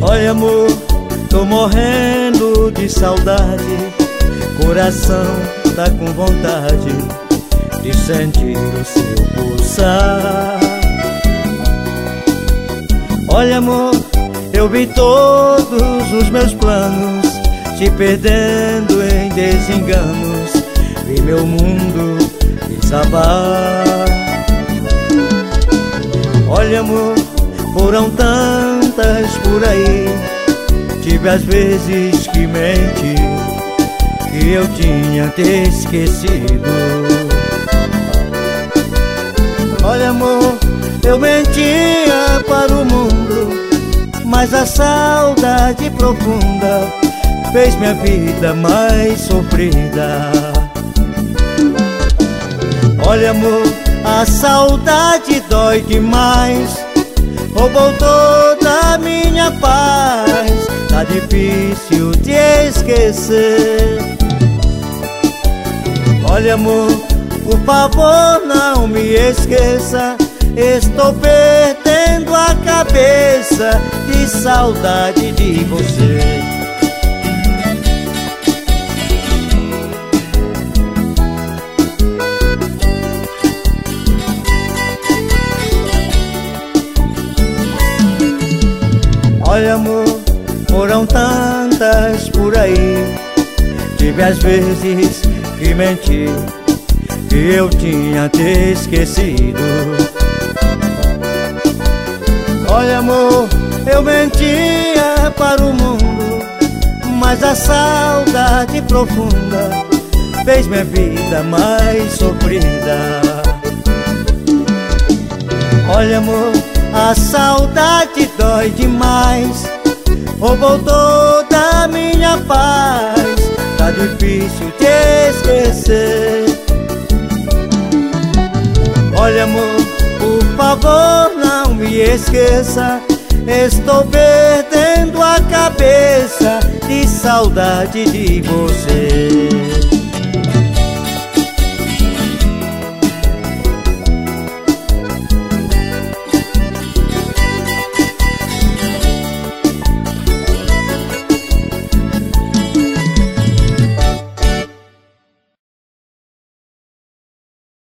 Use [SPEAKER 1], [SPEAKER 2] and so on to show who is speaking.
[SPEAKER 1] Olha, amor, tô morrendo de saudade. Coração tá com vontade de sentir o seu pulsar. Olha, amor, eu vi todos os meus planos se perdendo em desenganos. Vi meu mundo desabar. Olha, amor, foram tantas por aí. Tive às vezes que mentir, que eu tinha te esquecido. Olha, amor, eu mentia para o mundo, mas a saudade profunda fez minha vida mais sofrida. Olha, amor, a saudade dói demais, roubou toda a minha paz. Tá difícil te esquecer. Olha, amor, por favor não me esqueça. Estou perdendo a cabeça de saudade de você. Olha, amor, foram tantas por aí. Tive às vezes que mentir, que eu tinha te esquecido. Olha, amor, eu mentia para o mundo, mas a saudade profunda fez minha vida mais sofrida. Olha, amor, a saudade dói demais, roubou toda a minha paz. Tá difícil te esquecer. Olha, amor, por favor não me esqueça. Estou perdendo a cabeça de saudade de você.